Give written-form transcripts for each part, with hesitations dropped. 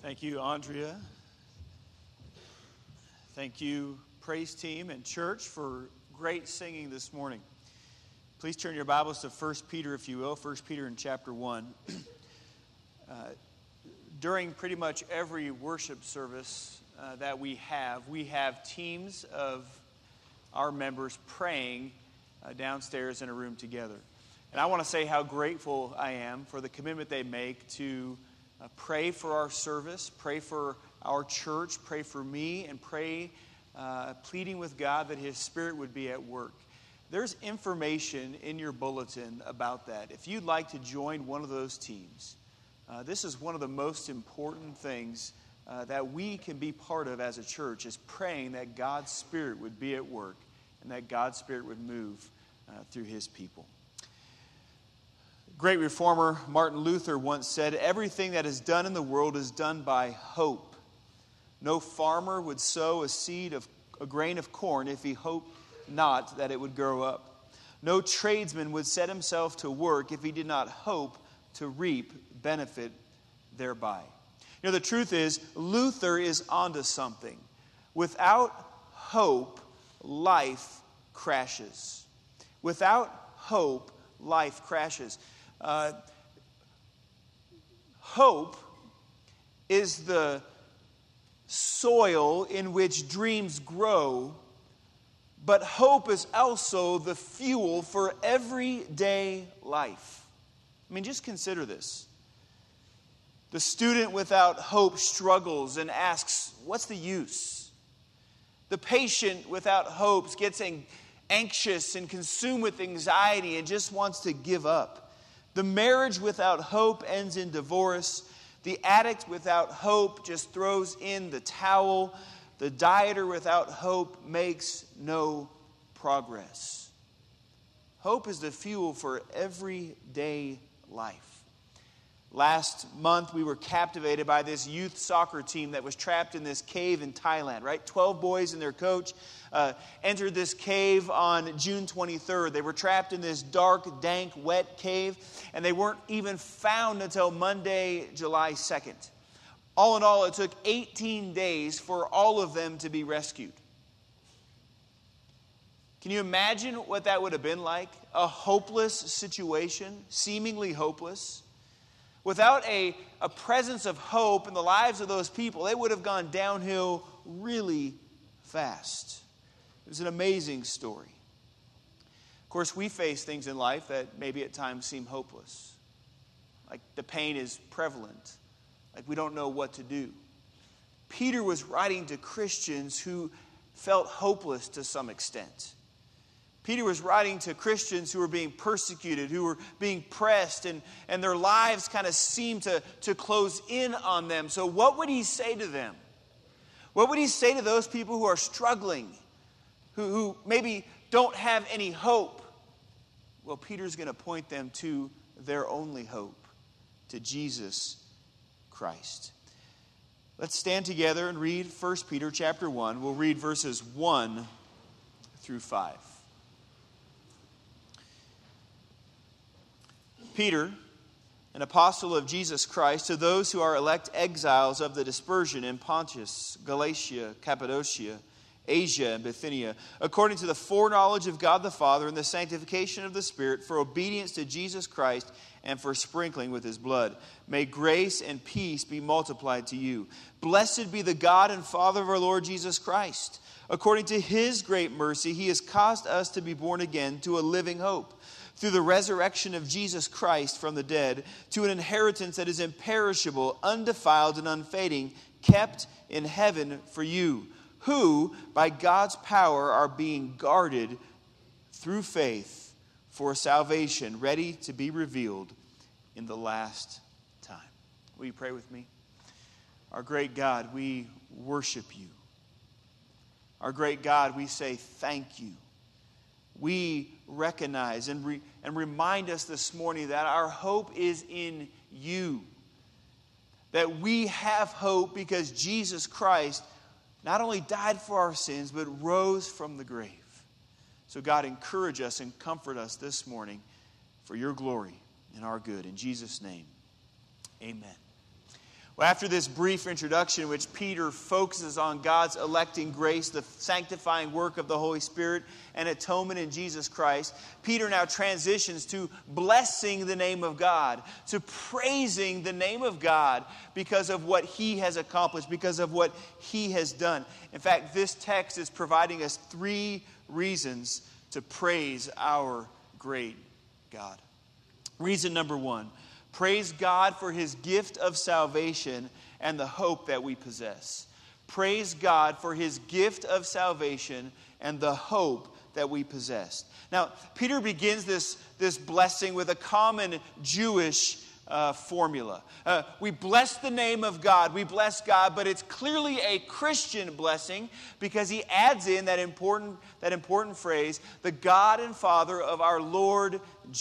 Thank you, Andrea. Thank you, praise team and church, for great singing this morning. Please turn your Bibles to 1 Peter, if you will, 1 Peter in chapter 1. During pretty much every worship service that we have teams of our members praying downstairs in a room together. And I want to say how grateful I am for the commitment they make to pray for our service, pray for our church, pray for me, and pray pleading with God that His Spirit would be at work. There's information in your bulletin about that. If you'd like to join one of those teams, this is one of the most important things that we can be part of as a church, is praying that God's Spirit would be at work and that God's Spirit would move through His people. Great reformer Martin Luther once said, "Everything that is done in the world is done by hope. No farmer would sow a grain of corn if he hoped not that it would grow up. No tradesman would set himself to work if he did not hope to reap benefit thereby." You know, the truth is, Luther is onto something. Without hope, life crashes. Without hope, life crashes. Hope is the soil in which dreams grow, but hope is also the fuel for everyday life. I mean, just consider this. The student without hope struggles and asks, "What's the use?" The patient without hope gets anxious and consumed with anxiety and just wants to give up. The marriage without hope ends in divorce. The addict without hope just throws in the towel. The dieter without hope makes no progress. Hope is the fuel for everyday life. Last month, we were captivated by this youth soccer team that was trapped in this cave in Thailand, right? 12 boys and their coach entered this cave on June 23rd. They were trapped in this dark, dank, wet cave, and they weren't even found until Monday, July 2nd. All in all, it took 18 days for all of them to be rescued. Can you imagine what that would have been like? A hopeless situation, seemingly hopeless. Without a presence of hope in the lives of those people, they would have gone downhill really fast. It was an amazing story. Of course, we face things in life that maybe at times seem hopeless. Like the pain is prevalent. Like we don't know what to do. Peter was writing to Christians who felt hopeless to some extent. Peter was writing to Christians who were being persecuted, who were being pressed, and their lives kind of seemed to close in on them. So what would he say to them? What would he say to those people who are struggling, who maybe don't have any hope? Well, Peter's going to point them to their only hope, to Jesus Christ. Let's stand together and read 1 Peter chapter 1. We'll read verses 1 through 5. Peter, an apostle of Jesus Christ, to those who are elect exiles of the dispersion in Pontus, Galatia, Cappadocia, Asia, and Bithynia, according to the foreknowledge of God the Father and the sanctification of the Spirit, for obedience to Jesus Christ and for sprinkling with His blood. May grace and peace be multiplied to you. Blessed be the God and Father of our Lord Jesus Christ. According to His great mercy, He has caused us to be born again to a living hope, through the resurrection of Jesus Christ from the dead, to an inheritance that is imperishable, undefiled, and unfading, kept in heaven for you, who, by God's power, are being guarded through faith for salvation, ready to be revealed in the last time. Will you pray with me? Our great God, we worship you. Our great God, we say thank you. We recognize and remind us this morning that our hope is in you. That we have hope because Jesus Christ not only died for our sins, but rose from the grave. So God, encourage us and comfort us this morning for your glory and our good. In Jesus' name, amen. Well, after this brief introduction in which Peter focuses on God's electing grace, the sanctifying work of the Holy Spirit, and atonement in Jesus Christ, Peter now transitions to blessing the name of God, to praising the name of God because of what he has accomplished, because of what he has done. In fact, this text is providing us 3 reasons to praise our great God. Reason number 1. Praise God for his gift of salvation and the hope that we possess. Praise God for his gift of salvation and the hope that we possess. Now, Peter begins this blessing with a common Jewish formula. We bless the name of God. We bless God, but it's clearly a Christian blessing because he adds in that important phrase, the God and Father of our Lord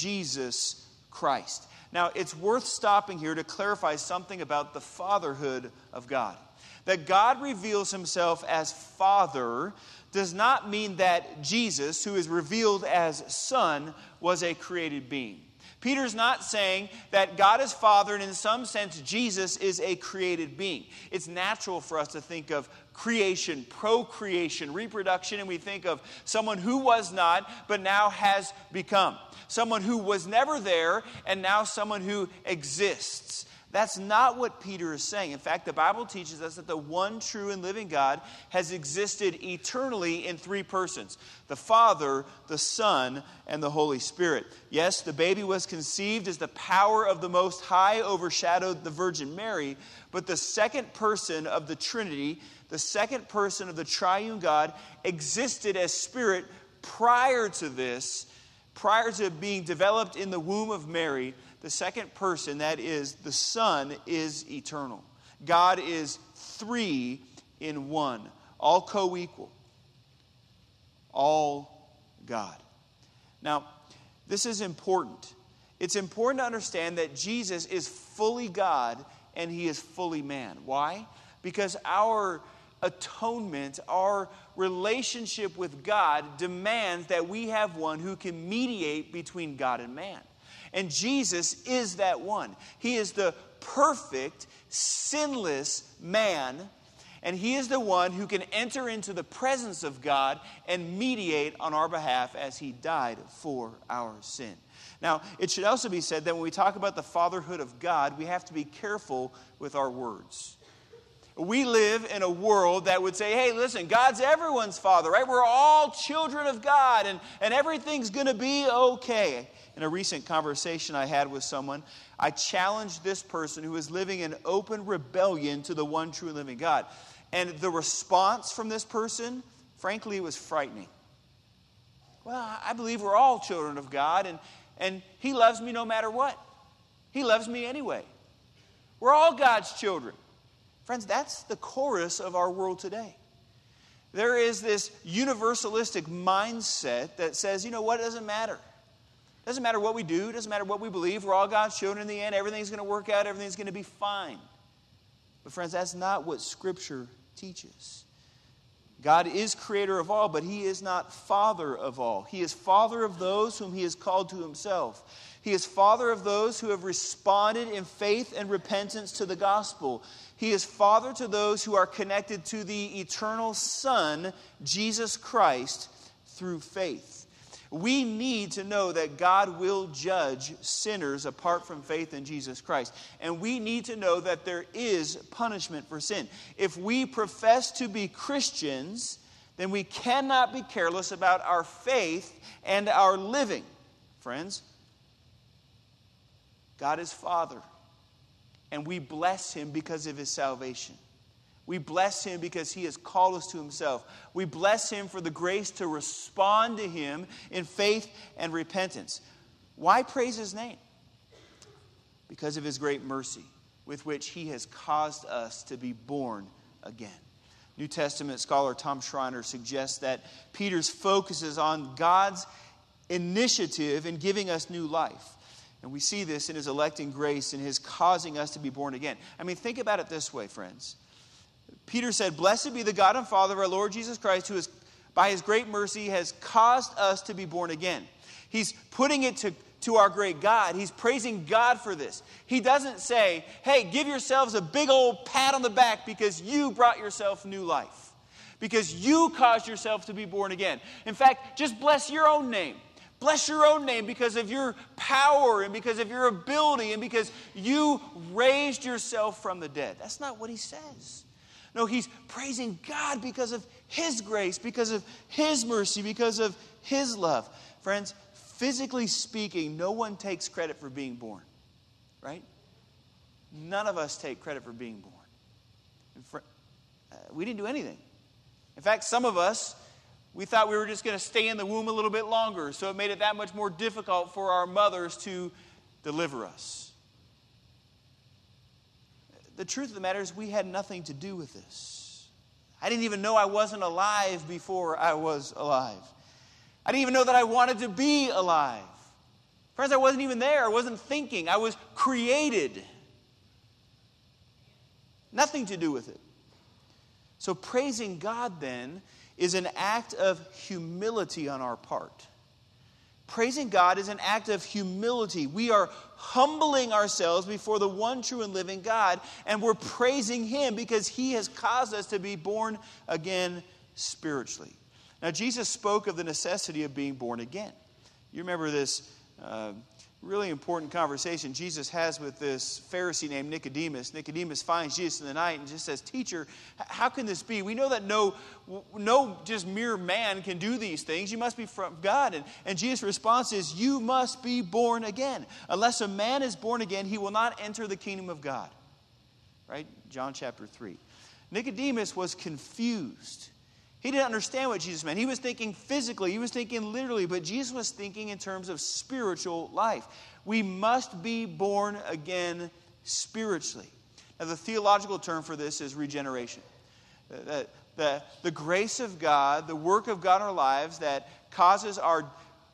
Jesus Christ. Now, it's worth stopping here to clarify something about the fatherhood of God. That God reveals himself as Father does not mean that Jesus, who is revealed as Son, was a created being. Peter's not saying that God is Father and in some sense Jesus is a created being. It's natural for us to think of creation, procreation, reproduction, and we think of someone who was not but now has become. Someone who was never there and now someone who exists. That's not what Peter is saying. In fact, the Bible teaches us that the one true and living God has existed eternally in 3 persons. The Father, the Son, and the Holy Spirit. Yes, the baby was conceived as the power of the Most High overshadowed the Virgin Mary, but the second person of the Trinity, the second person of the triune God, existed as Spirit prior to this, prior to being developed in the womb of Mary. The second person, that is the Son, is eternal. God is 3 in 1, all co-equal, all God. Now, this is important. It's important to understand that Jesus is fully God and he is fully man. Why? Because our atonement, our relationship with God demands that we have one who can mediate between God and man. And Jesus is that one. He is the perfect, sinless man, and he is the one who can enter into the presence of God and mediate on our behalf as he died for our sin. Now, it should also be said that when we talk about the fatherhood of God, we have to be careful with our words. We live in a world that would say, hey, listen, God's everyone's father, right? We're all children of God, and everything's going to be okay. In a recent conversation I had with someone, I challenged this person who was living in open rebellion to the one true and living God. And the response from this person, frankly, was frightening. Well, I believe we're all children of God, and he loves me no matter what. He loves me anyway. We're all God's children. Friends, that's the chorus of our world today. There is this universalistic mindset that says, you know what, it doesn't matter. It doesn't matter what we do. It doesn't matter what we believe. We're all God's children in the end. Everything's going to work out. Everything's going to be fine. But friends, that's not what Scripture teaches. God is creator of all, but he is not father of all. He is father of those whom he has called to himself. He is father of those who have responded in faith and repentance to the gospel. He is father to those who are connected to the eternal Son, Jesus Christ, through faith. We need to know that God will judge sinners apart from faith in Jesus Christ. And we need to know that there is punishment for sin. If we profess to be Christians, then we cannot be careless about our faith and our living. Friends, God is Father, and we bless him because of his salvation. We bless him because he has called us to himself. We bless him for the grace to respond to him in faith and repentance. Why praise his name? Because of his great mercy with which he has caused us to be born again. New Testament scholar Tom Schreiner suggests that Peter's focus is on God's initiative in giving us new life. And we see this in his electing grace and his causing us to be born again. I mean, think about it this way, friends. Peter said, blessed be the God and Father of our Lord Jesus Christ, who is, by his great mercy has caused us to be born again. He's putting it to our great God. He's praising God for this. He doesn't say, hey, give yourselves a big old pat on the back because you brought yourself new life, because you caused yourself to be born again. In fact, just bless your own name. Bless your own name because of your power and because of your ability and because you raised yourself from the dead. That's not what he says. No, he's praising God because of his grace, because of his mercy, because of his love. Friends, physically speaking, no one takes credit for being born, right? None of us take credit for being born. We didn't do anything. In fact, some of us, we thought we were just going to stay in the womb a little bit longer, so it made it that much more difficult for our mothers to deliver us. The truth of the matter is we had nothing to do with this. I didn't even know I wasn't alive before I was alive. I didn't even know that I wanted to be alive. Friends, I wasn't even there. I wasn't thinking. I was created. Nothing to do with it. So praising God then is an act of humility on our part. Praising God is an act of humility. We are humbling ourselves before the one true and living God, and we're praising him because he has caused us to be born again spiritually. Now, Jesus spoke of the necessity of being born again. You remember this really important conversation Jesus has with this Pharisee named Nicodemus. Nicodemus finds Jesus in the night and just says, "Teacher, how can this be? We know that no just mere man can do these things. You must be from God." And Jesus' response is, "You must be born again. Unless a man is born again, he will not enter the kingdom of God." Right? John chapter 3. Nicodemus was confused. He didn't understand what Jesus meant. He was thinking physically. He was thinking literally. But Jesus was thinking in terms of spiritual life. We must be born again spiritually. Now, the theological term for this is regeneration. The grace of God, the work of God in our lives that causes our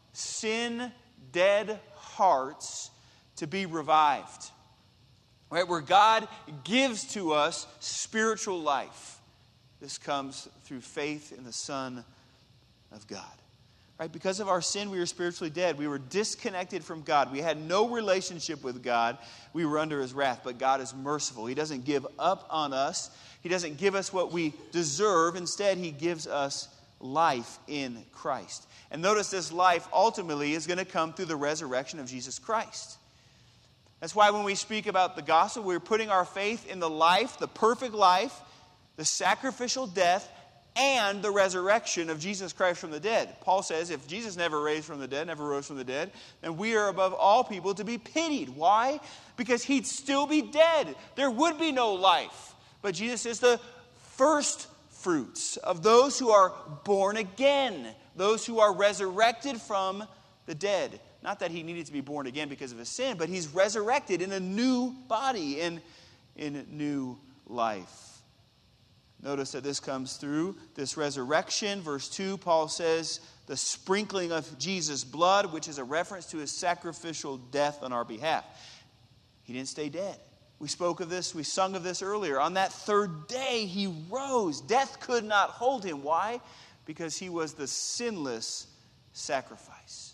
sin-dead hearts to be revived. Right? Where God gives to us spiritual life. This comes through faith in the Son of God. Right? Because of our sin, we were spiritually dead. We were disconnected from God. We had no relationship with God. We were under his wrath. But God is merciful. He doesn't give up on us. He doesn't give us what we deserve. Instead, he gives us life in Christ. And notice this life ultimately is going to come through the resurrection of Jesus Christ. That's why when we speak about the gospel, we're putting our faith in the life, the perfect life, the sacrificial death, and the resurrection of Jesus Christ from the dead. Paul says if Jesus never rose from the dead, then we are above all people to be pitied. Why? Because he'd still be dead. There would be no life. But Jesus is the first fruits of those who are born again, those who are resurrected from the dead. Not that he needed to be born again because of his sin, but he's resurrected in a new body, in new life. Notice that this comes through this resurrection. Verse 2, Paul says, the sprinkling of Jesus' blood, which is a reference to his sacrificial death on our behalf. He didn't stay dead. We spoke of this, we sung of this earlier. On that third day, he rose. Death could not hold him. Why? Because he was the sinless sacrifice.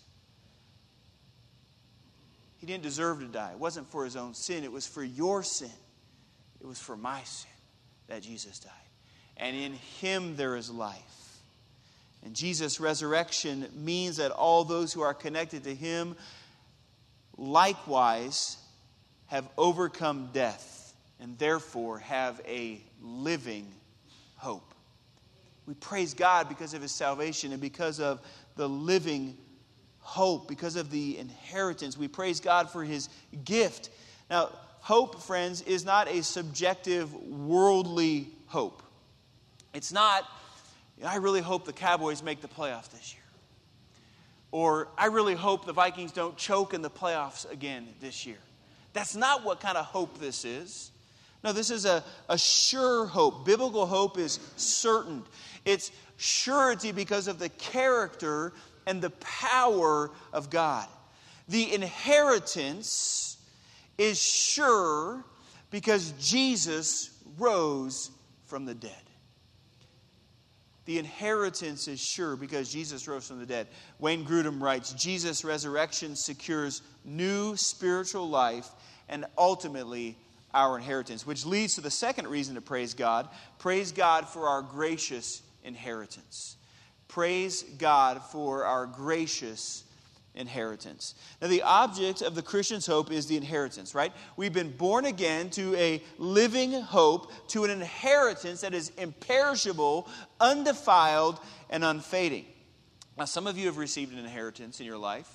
He didn't deserve to die. It wasn't for his own sin. It was for your sin. It was for my sin that Jesus died. And in him there is life. And Jesus' resurrection means that all those who are connected to him likewise have overcome death and therefore have a living hope. We praise God because of his salvation and because of the living hope, because of the inheritance. We praise God for his gift. Now, hope, friends, is not a subjective, worldly hope. It's not, I really hope the Cowboys make the playoffs this year. Or, I really hope the Vikings don't choke in the playoffs again this year. That's not what kind of hope this is. No, this is a sure hope. Biblical hope is certain. It's surety because of the character and the power of God. The inheritance is sure because Jesus rose from the dead. The inheritance is sure because Jesus rose from the dead. Wayne Grudem writes, Jesus' resurrection secures new spiritual life and ultimately our inheritance, which leads to the second reason to praise God. Praise God for our gracious inheritance. Praise God for our gracious inheritance. Now, the object of the Christian's hope is the inheritance, right? We've been born again to a living hope, to an inheritance that is imperishable, undefiled, and unfading. Now, some of you have received an inheritance in your life.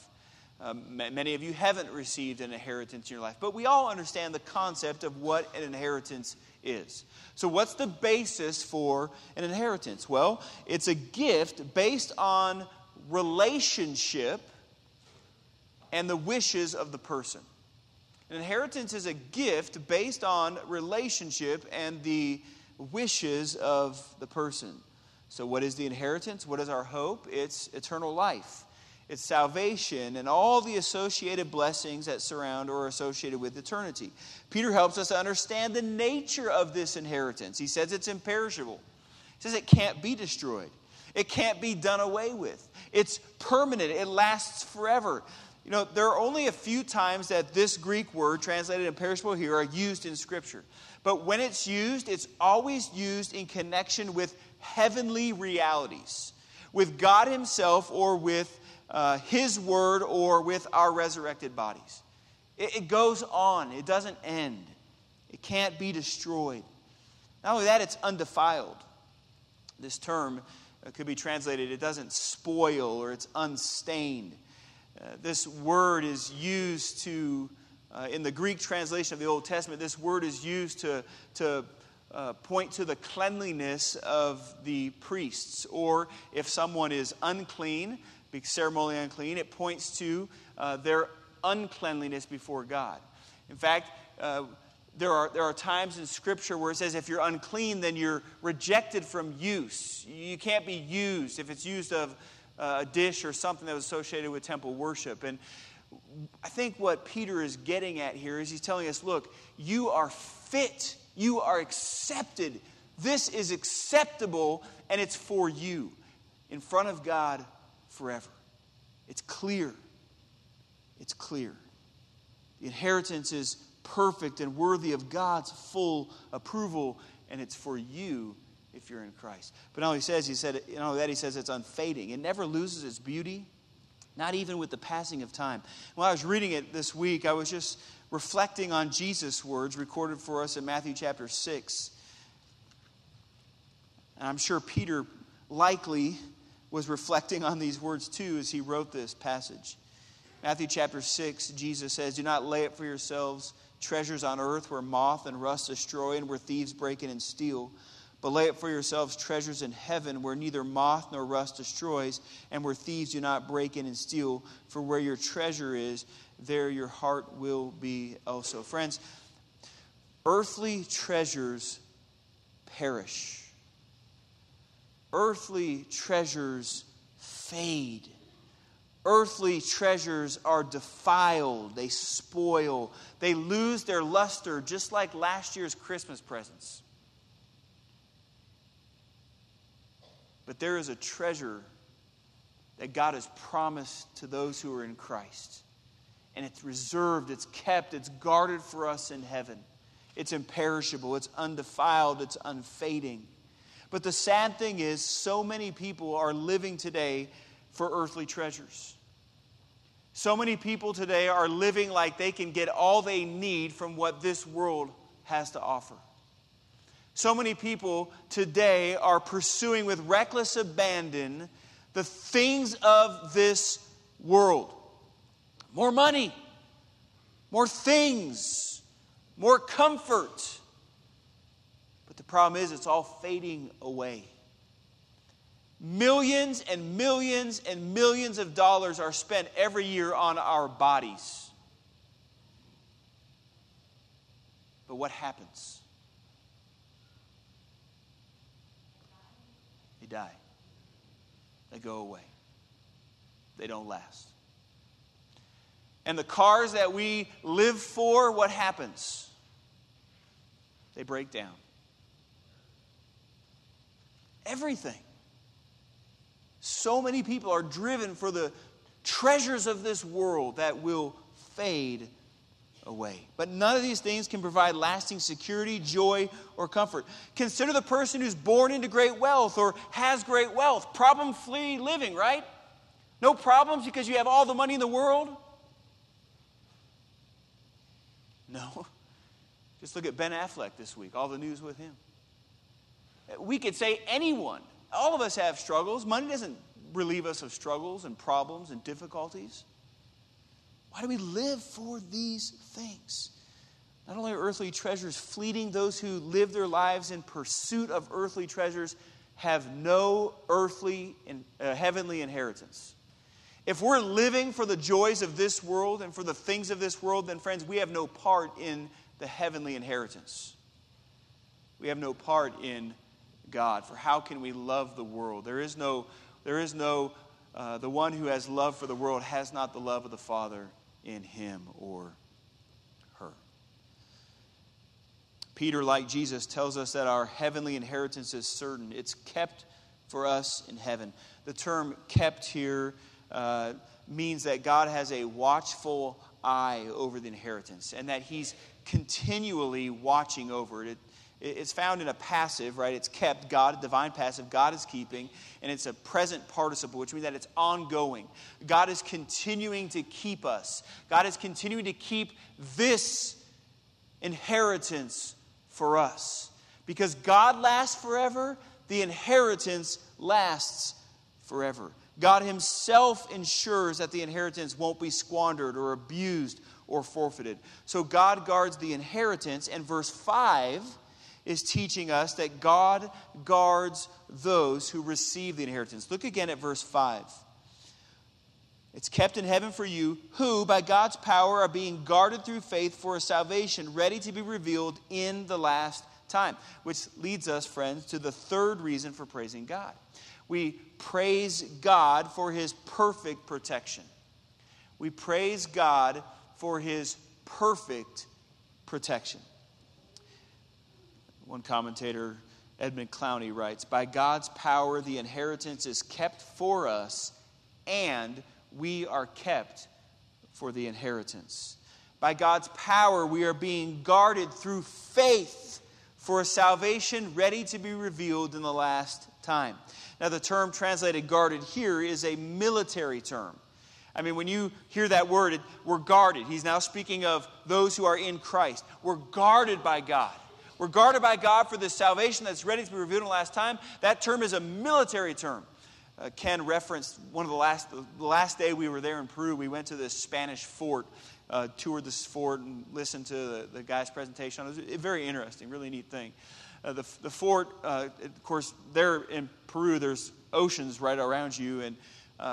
Many of you haven't received an inheritance in your life. But we all understand the concept of what an inheritance is. So what's the basis for an inheritance? Well, it's a gift based on relationship and the wishes of the person. An inheritance is a gift based on relationship and the wishes of the person. So what is the inheritance? What is our hope? It's eternal life. It's salvation and all the associated blessings that surround or are associated with eternity. Peter helps us to understand the nature of this inheritance. He says it's imperishable. He says it can't be destroyed. It can't be done away with. It's permanent. It lasts forever. You know, there are only a few times that this Greek word, translated imperishable here, are used in Scripture. But when it's always used in connection with heavenly realities, with God Himself or with His Word or with our resurrected bodies. It goes on. It doesn't end. It can't be destroyed. Not only that, it's undefiled. This term could be translated, it doesn't spoil or it's unstained. This word is used to, in the Greek translation of the Old Testament, this word is used to point to the cleanliness of the priests. Or if someone is unclean, be ceremonially unclean, it points to their uncleanliness before God. In fact, there are times in Scripture where it says if you're unclean, then you're rejected from use. You can't be used if it's used of a dish or something that was associated with temple worship. And I think what Peter is getting at here is he's telling us, look, you are fit, you are accepted. This is acceptable, and it's for you in front of God forever. It's clear. It's clear. The inheritance is perfect and worthy of God's full approval, and it's for you if you're in Christ. But he says it's unfading. It never loses its beauty, not even with the passing of time. When I was reading it this week, I was just reflecting on Jesus' words recorded for us in Matthew chapter 6. And I'm sure Peter likely was reflecting on these words too as he wrote this passage. Matthew chapter 6, Jesus says, "Do not lay up for yourselves treasures on earth where moth and rust destroy and where thieves break in and steal. But lay up for yourselves treasures in heaven where neither moth nor rust destroys and where thieves do not break in and steal. For where your treasure is, there your heart will be also." Friends, earthly treasures perish. Earthly treasures fade. Earthly treasures are defiled. They spoil. They lose their luster just like last year's Christmas presents. But there is a treasure that God has promised to those who are in Christ. And it's reserved, it's kept, it's guarded for us in heaven. It's imperishable, it's undefiled, it's unfading. But the sad thing is, so many people are living today for earthly treasures. So many people today are living like they can get all they need from what this world has to offer. So many people today are pursuing with reckless abandon the things of this world. More money, more things, more comfort. But the problem is it's all fading away. Millions and millions and millions of dollars are spent every year on our bodies. But what happens? They die. They go away. They don't last. And the cars that we live for, what happens? They break down. Everything. So many people are driven for the treasures of this world that will fade away. But none of these things can provide lasting security, joy, or comfort. Consider the person who's born into great wealth or has great wealth. Problem-free living, right? No problems because you have all the money in the world? No. Just look at Ben Affleck this week, all the news with him. We could say anyone. All of us have struggles. Money doesn't relieve us of struggles and problems and difficulties. Why do we live for these things? Not only are earthly treasures fleeting, those who live their lives in pursuit of earthly treasures have no heavenly inheritance. If we're living for the joys of this world and for the things of this world, then friends, we have no part in the heavenly inheritance. We have no part in God. For how can we love the world? There is no, the one who has love for the world has not the love of the Father in him or her. Peter, like Jesus, tells us that our heavenly inheritance is certain. It's kept for us in heaven. The term kept here means that God has a watchful eye over the inheritance and that he's continually watching over it. It's found in a passive, right? It's kept, God, a divine passive, God is keeping, and it's a present participle, which means that it's ongoing. God is continuing to keep us. God is continuing to keep this inheritance for us. Because God lasts forever, the inheritance lasts forever. God himself ensures that the inheritance won't be squandered or abused or forfeited. So God guards the inheritance, and verse 5 is teaching us that God guards those who receive the inheritance. Look again at verse 5. It's kept in heaven for you, who by God's power are being guarded through faith for a salvation ready to be revealed in the last time. Which leads us, friends, to the third reason for praising God. We praise God for his perfect protection. We praise God for his perfect protection. One commentator, Edmund Clowney, writes, by God's power, the inheritance is kept for us, and we are kept for the inheritance. By God's power, we are being guarded through faith for a salvation ready to be revealed in the last time. Now, the term translated guarded here is a military term. I mean, when you hear that word, we're guarded. He's now speaking of those who are in Christ. We're guarded by God. We're guarded by God for this salvation that's ready to be revealed in the last time. That term is a military term. Ken referenced one of the last day we were there in Peru. We went to this Spanish fort, toured this fort, and listened to the guy's presentation. It was very interesting, really neat thing. The fort, of course, there in Peru, there's oceans right around you, and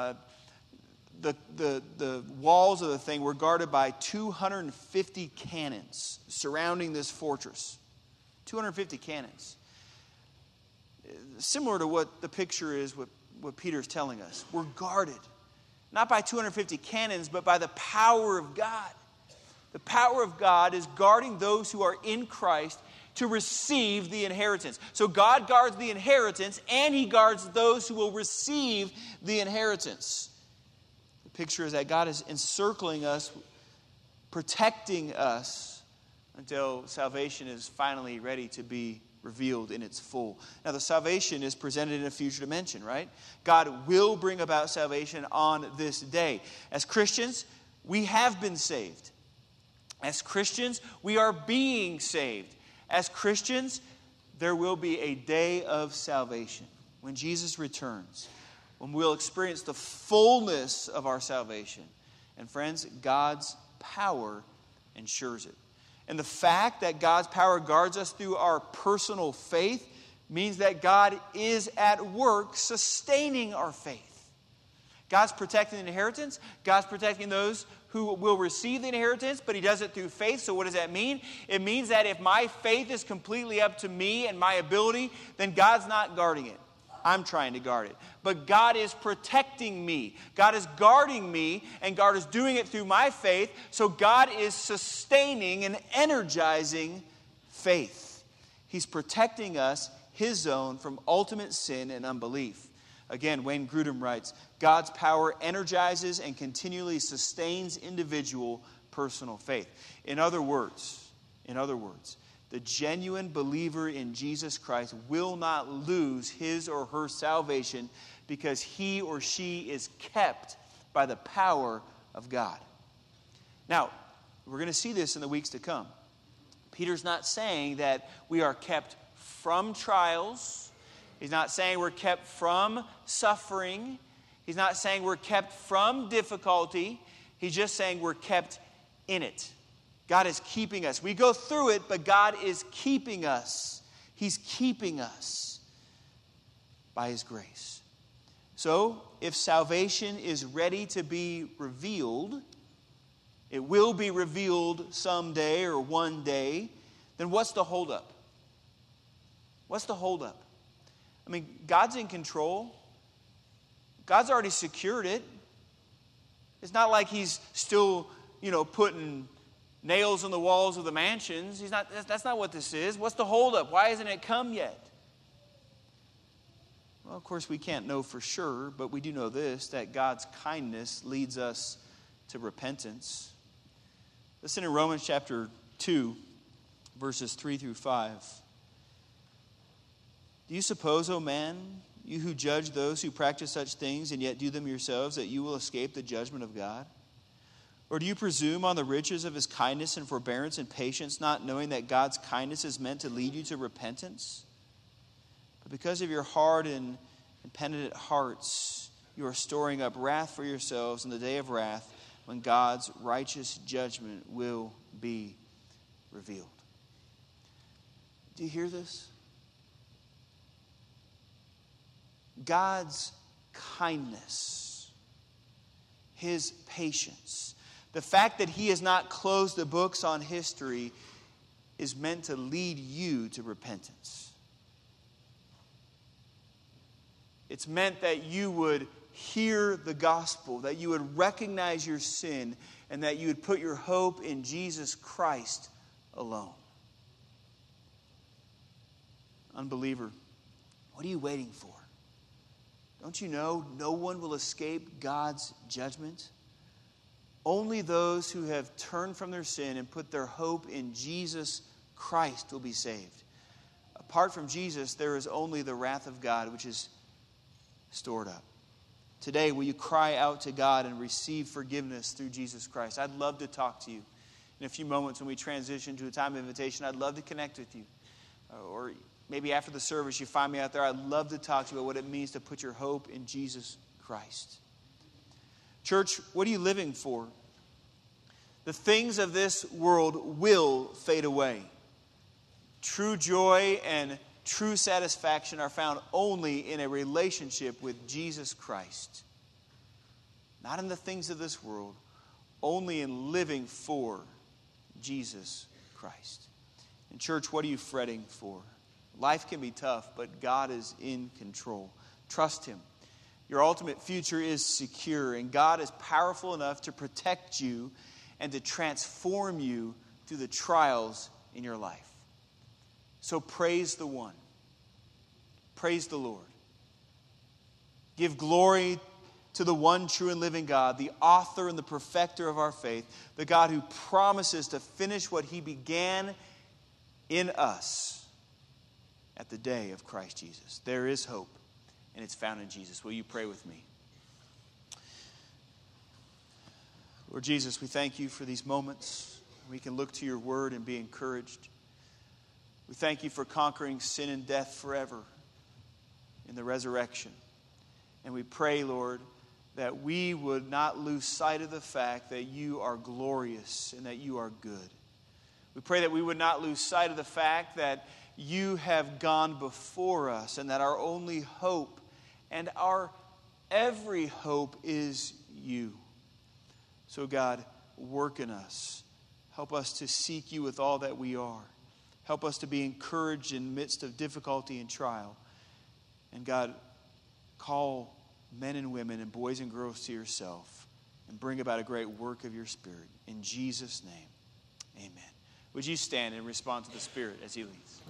the walls of the thing were guarded by 250 cannons surrounding this fortress. 250 cannons. Similar to what the picture is, what Peter's telling us. We're guarded. Not by 250 cannons, but by the power of God. The power of God is guarding those who are in Christ to receive the inheritance. So God guards the inheritance, and he guards those who will receive the inheritance. The picture is that God is encircling us, protecting us, until salvation is finally ready to be revealed in its full. Now, the salvation is presented in a future dimension, right? God will bring about salvation on this day. As Christians, we have been saved. As Christians, we are being saved. As Christians, there will be a day of salvation when Jesus returns, when we'll experience the fullness of our salvation. And friends, God's power ensures it. And the fact that God's power guards us through our personal faith means that God is at work sustaining our faith. God's protecting the inheritance. God's protecting those who will receive the inheritance, but he does it through faith. So what does that mean? It means that if my faith is completely up to me and my ability, then God's not guarding it. I'm trying to guard it. But God is protecting me. God is guarding me, and God is doing it through my faith. So God is sustaining and energizing faith. He's protecting us, his own, from ultimate sin and unbelief. Again, Wayne Grudem writes, God's power energizes and continually sustains individual personal faith. In other words, the genuine believer in Jesus Christ will not lose his or her salvation because he or she is kept by the power of God. Now, we're going to see this in the weeks to come. Peter's not saying that we are kept from trials. He's not saying we're kept from suffering. He's not saying we're kept from difficulty. He's just saying we're kept in it. God is keeping us. We go through it, but God is keeping us. He's keeping us by His grace. So, if salvation is ready to be revealed, it will be revealed someday or one day, then what's the holdup? What's the holdup? I mean, God's in control. God's already secured it. It's not like He's still, putting nails on the walls of the mansions. That's not what this is. What's the holdup? Why hasn't it come yet? Well, of course, we can't know for sure, but we do know this, that God's kindness leads us to repentance. Listen in Romans chapter 2, verses 3 through 5. Do you suppose, O man, you who judge those who practice such things and yet do them yourselves, that you will escape the judgment of God? Or do you presume on the riches of His kindness and forbearance and patience, not knowing that God's kindness is meant to lead you to repentance? But because of your hard and impenitent hearts, you are storing up wrath for yourselves in the day of wrath, when God's righteous judgment will be revealed. Do you hear this? God's kindness, His patience, the fact that He has not closed the books on history is meant to lead you to repentance. It's meant that you would hear the gospel, that you would recognize your sin, and that you would put your hope in Jesus Christ alone. Unbeliever, what are you waiting for? Don't you know no one will escape God's judgment? Only those who have turned from their sin and put their hope in Jesus Christ will be saved. Apart from Jesus, there is only the wrath of God, which is stored up. Today, will you cry out to God and receive forgiveness through Jesus Christ? I'd love to talk to you. In a few moments when we transition to a time of invitation, I'd love to connect with you. Or maybe after the service you find me out there, I'd love to talk to you about what it means to put your hope in Jesus Christ. Church, what are you living for? The things of this world will fade away. True joy and true satisfaction are found only in a relationship with Jesus Christ. Not in the things of this world, only in living for Jesus Christ. And church, what are you fretting for? Life can be tough, but God is in control. Trust Him. Your ultimate future is secure, and God is powerful enough to protect you and to transform you through the trials in your life. So praise the one. Praise the Lord. Give glory to the one true and living God, the author and the perfecter of our faith, the God who promises to finish what He began in us at the day of Christ Jesus. There is hope, and it's found in Jesus. Will you pray with me? Lord Jesus, we thank You for these moments. We can look to Your word and be encouraged. We thank You for conquering sin and death forever in the resurrection. And we pray, Lord, that we would not lose sight of the fact that You are glorious and that You are good. We pray that we would not lose sight of the fact that You have gone before us and that our only hope and our every hope is You. So God, work in us. Help us to seek You with all that we are. Help us to be encouraged in the midst of difficulty and trial. And God, call men and women and boys and girls to Yourself and bring about a great work of Your Spirit. In Jesus' name, amen. Would you stand and respond to the Spirit as He leads?